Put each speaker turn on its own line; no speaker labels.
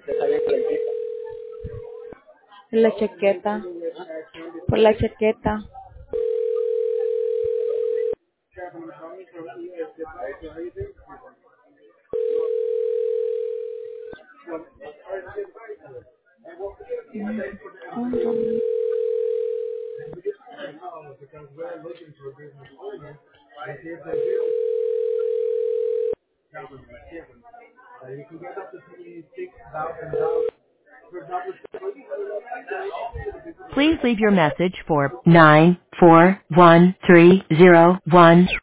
La chaqueta. Por la chaqueta.
Please leave your message for 94131.